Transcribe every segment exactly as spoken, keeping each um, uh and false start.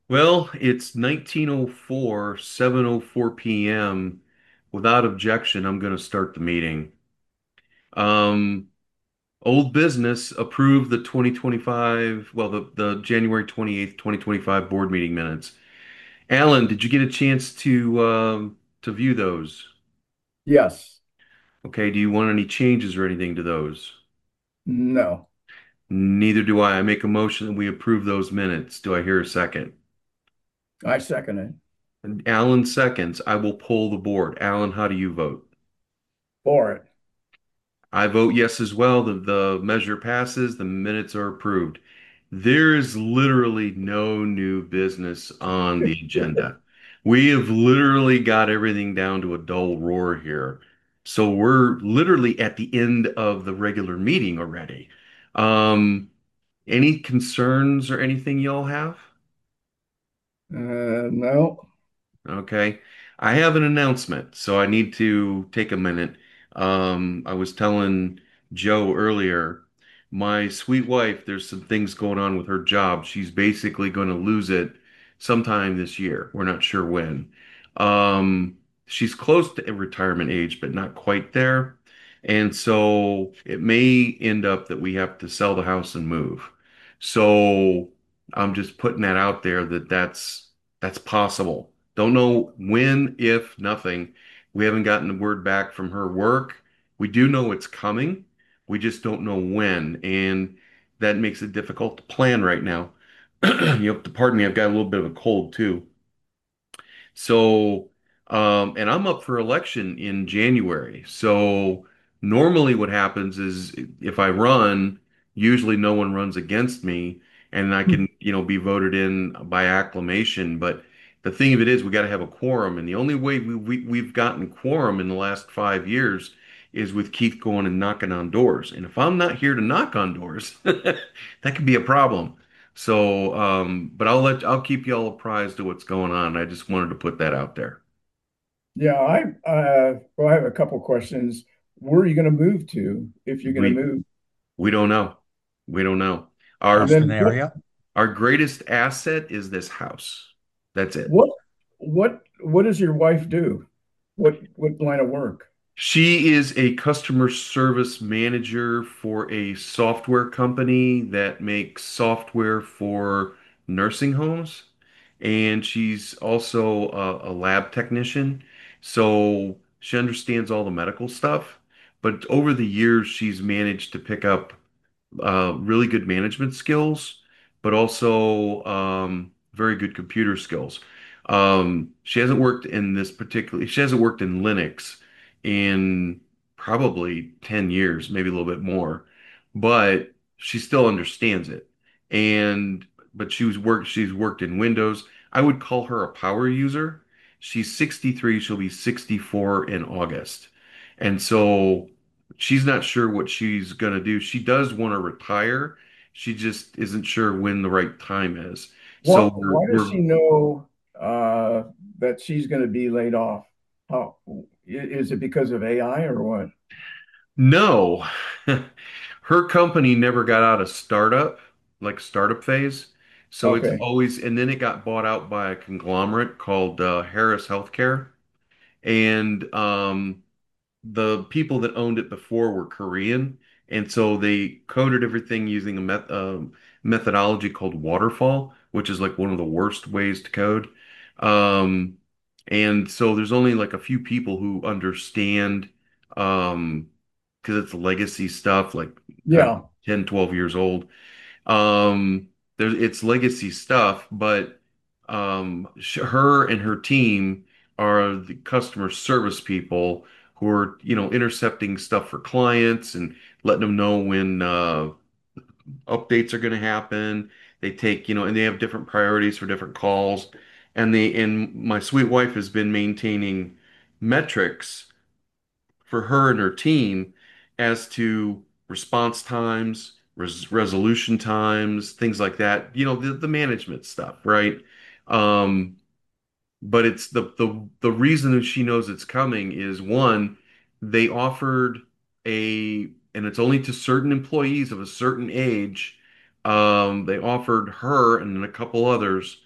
Well, it's nineteen oh four, seven oh four p m. Without objection, I'm going to start the meeting. Um, Old business approved the twenty twenty-five, well, the, the January twenty-eighth, twenty twenty-five board meeting minutes. Alan, did you get a chance to um, to view those? Yes. Okay, do you want any changes or anything to those? No. Neither do I. I make a motion that we approve those minutes. Do I hear a second? I second it. And Alan seconds. I will poll the board. Alan, how do you vote? For it. I vote yes as well. The, the measure passes. The minutes are approved. There is literally no new business on the agenda. We have literally got everything down to a dull roar here. So we're literally at the end of the regular meeting already. Um, any concerns or anything y'all have? Uh, no. Okay. I have an announcement, so I need to take a minute. Um, I was telling Joe earlier, my sweet wife, there's some things going on with her job. She's basically going to lose it sometime this year. We're not sure when. Um, she's close to retirement age, but not quite there. And so it may end up that we have to sell the house and move. So I'm just putting that out there that that's that's possible. Don't know when, if, nothing. We haven't gotten the word back from her work. We do know it's coming. We just don't know when. And that makes it difficult to plan right now. You have to pardon me, I've got a little bit of a cold too. So, um, and I'm up for election in January. So normally what happens is if I run, usually no one runs against me and I can, you know, be voted in by acclamation. But the thing of it is we got to have a quorum. And the only way we, we, we've gotten quorum in the last five years is with Keith going and knocking on doors. And if I'm not here to knock on doors, that could be a problem. So, um, but I'll let I'll keep you all apprised of what's going on. I just wanted to put that out there. Yeah, I uh well, I have a couple questions. Where are you going to move to if you're going to We move? we don't know. We don't know. Our And Boston then what area. our greatest asset is this house. That's it. what what what does your wife do? What what line of work? She is a customer service manager for a software company that makes software for nursing homes. And she's also a, a lab technician. So she understands all the medical stuff. But over the years, she's managed to pick up uh, really good management skills, but also um, very good computer skills. Um, she hasn't worked in this particular, she hasn't worked in Linux in probably ten years, maybe a little bit more, but she still understands it. And, but she was worked, she's worked in Windows. I would call her a power user. She's sixty-three, she'll be sixty-four in August. And so she's not sure what she's going to do. She does want to retire. She just isn't sure when the right time is. So What we're, why does we're she know uh that she's going to be laid off? How is it because of A I or what? no, her company never got out of startup, like startup phase. So it's Okay. always, and then it got bought out by a conglomerate called uh, Harris Healthcare. And um, the people that owned it before were Korean, and so they coded everything using a met um methodology called waterfall, which is like one of the worst ways to code. Um, and so there's only like a few people who understand, um, because it's legacy stuff, like I don't know, Yeah. ten, twelve years old. Um, there's it's legacy stuff, but um, sh her and her team are the customer service people who are, you know, intercepting stuff for clients and letting them know when uh, updates are going to happen. They take, you know, and they have different priorities for different calls. And they and my sweet wife has been maintaining metrics for her and her team as to response times, res resolution times, things like that. You know, the, the management stuff, right? Um, but it's the the the reason that she knows it's coming is one, they offered a, and it's only to certain employees of a certain age. Um, they offered her and a couple others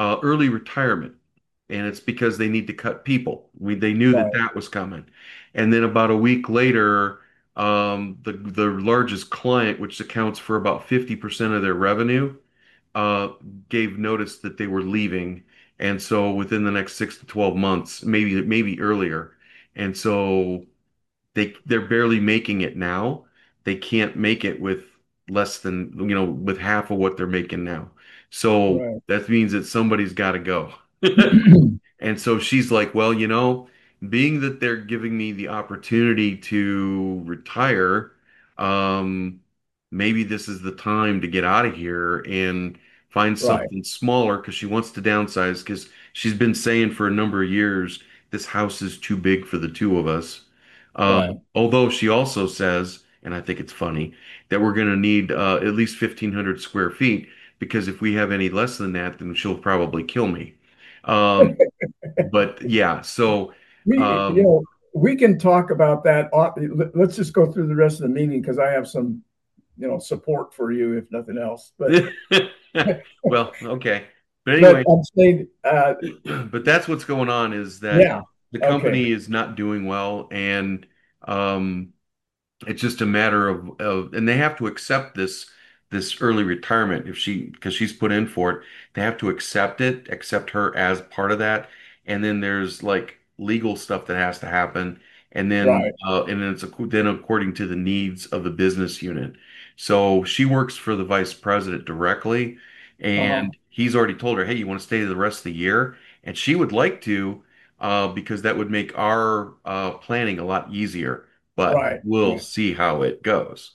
uh, early retirement, and it's because they need to cut people. We they knew that Right, that was coming, and then about a week later, um, the the largest client, which accounts for about fifty percent of their revenue, uh, gave notice that they were leaving, and so within the next six to twelve months, maybe maybe earlier, and so they they're barely making it now. They can't make it with less than, you know, with half of what they're making now. So right, that means that somebody's got to go. And so she's like, well, you know, being that they're giving me the opportunity to retire, um, maybe this is the time to get out of here and find right, something smaller because she wants to downsize because she's been saying for a number of years, this house is too big for the two of us. right. Um, although she also says, and I think it's funny, that we're going to need uh, at least fifteen hundred square feet because if we have any less than that, then she'll probably kill me. Um, but yeah, so We, you um, know, we can talk about that. off- Let's just go through the rest of the meeting because I have some, you know, support for you, if nothing else. But, well, okay. But but anyway, I'm saying, uh, but that's what's going on is that yeah, the okay, company is not doing well, and um, it's just a matter of, of and they have to accept this this early retirement if she because she's put in for it. They have to accept it, accept her as part of that. And then there's like legal stuff that has to happen. And then right, uh and then it's ac- then according to the needs of the business unit. So she works for the vice president directly, uh-huh, and he's already told her, hey, you want to stay the rest of the year? And she would like to, uh, because that would make our uh, planning a lot easier, but right, we'll right, see how it goes.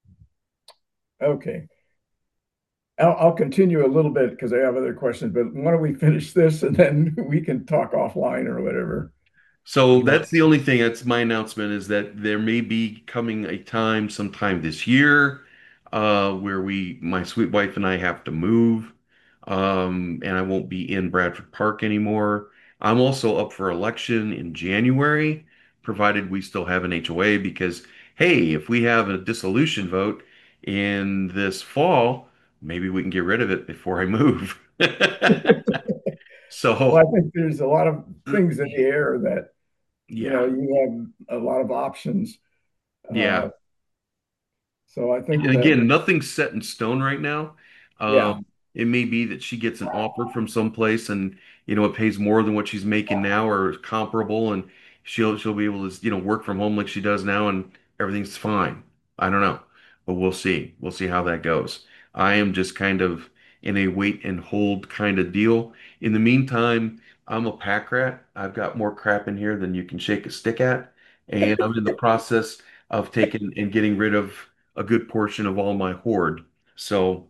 okay. I'll, I'll continue a little bit because I have other questions, but why don't we finish this and then we can talk offline or whatever. So You that's the only thing. That's my announcement is that there may be coming a time sometime this year uh, where we, my sweet wife and I have to move, um, and I won't be in Bradford Park anymore. I'm also up for election in January, provided we still have an H O A, because hey, if we have a dissolution vote in this fall, maybe we can get rid of it before I move. Well, So, I think there's a lot of things in the air that, you know, yeah, you have a lot of options. Uh, yeah. so I think And that, again, nothing's set in stone right now. yeah. Um, it may be that she gets an offer from someplace and, you know, it pays more than what she's making now or comparable, and she'll she'll be able to, you know, work from home like she does now and everything's fine. I don't know. But we'll see. We'll see how that goes. I am just kind of in a wait and hold kind of deal. In the meantime, I'm a pack rat. I've got more crap in here than you can shake a stick at, and I'm in the process of taking and getting rid of a good portion of all my hoard. So,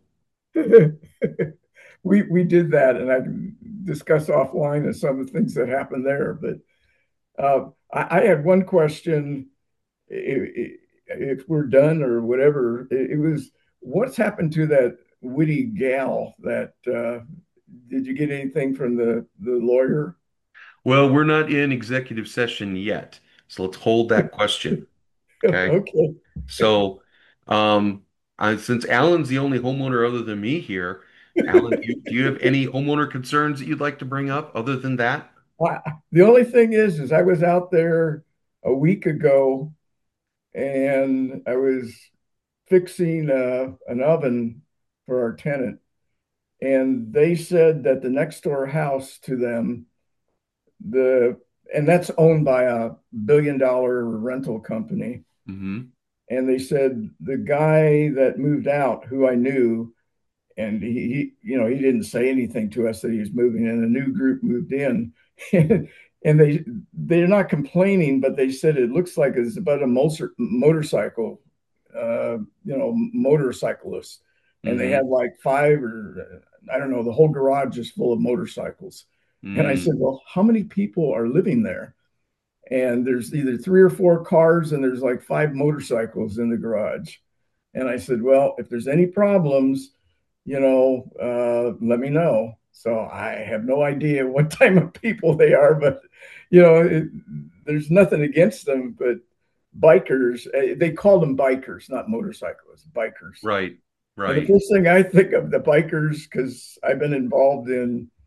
we we did that, and I can discuss offline and some of the things that happened there. But uh, I, I had one question. If, if we're done or whatever, it, it was what's happened to that witty gal? That uh, did you get anything from the the lawyer? well, we're not in executive session yet. So let's hold that question. Okay. Okay. So, um, I, since Alan's the only homeowner other than me here, Alan, do you, do you have any homeowner concerns that you'd like to bring up other than that? I, the only thing is, is I was out there a week ago and I was fixing uh, an oven for our tenant, and they said that the next door house to them, the and that's owned by a billion dollar rental company, Hmm. and they said the guy that moved out, who I knew, and he, he you know, he didn't say anything to us that he was moving, and a new group moved in, and, and they they're not complaining, but they said it looks like it's about a motor, motorcycle, uh, you know, motorcyclists, and they had Hmm. like five or I don't know, the whole garage is full of motorcycles, and I said, Mm. well, how many people are living there? And there's either three or four cars, and there's like five motorcycles in the garage. And I said, well, if there's any problems, you know, uh, let me know. So I have no idea what type of people they are, but you know, it, there's nothing against them. But bikers, eh, they call them bikers, not motorcyclists, bikers. Right. And the Right. first thing I think of the bikers, because I've been involved in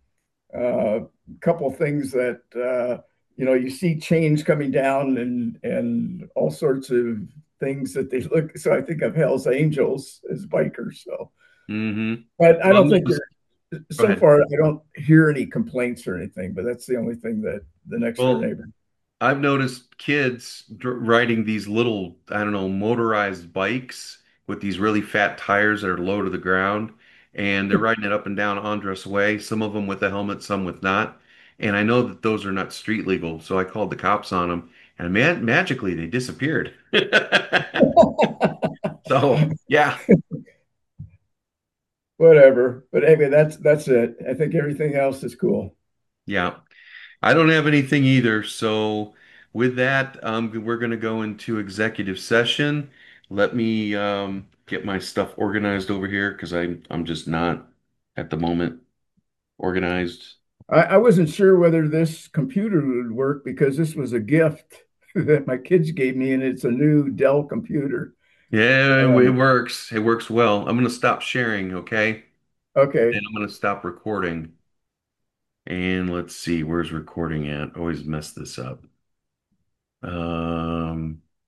uh, couple things that uh, you know you see change coming down and and all sorts of things that they look. So I think of Hell's Angels as bikers. So, Hmm. but I Well, don't I'm think just, there. go So ahead. far, I don't hear any complaints or anything. But that's the only thing that the next door Well, neighbor. I've noticed kids dr riding these little, I don't know, motorized bikes with these really fat tires that are low to the ground, and they're riding it up and down Andros Way, some of them with a helmet, some with not. And I know that those are not street legal, so I called the cops on them, and man, magically they disappeared. So, yeah, Whatever. But anyway, that's that's it. I think everything else is cool. yeah. I don't have anything either. So with that, um, we're going to go into executive session. Let me um, get my stuff organized over here because I'm I'm just not at the moment organized. I, I wasn't sure whether this computer would work because this was a gift that my kids gave me, and it's a new Dell computer. Yeah, it, it And works. It works well. I'm going to stop sharing, okay? And okay, I'm going to stop recording. And let's see, where's recording at? Always mess this up. Um,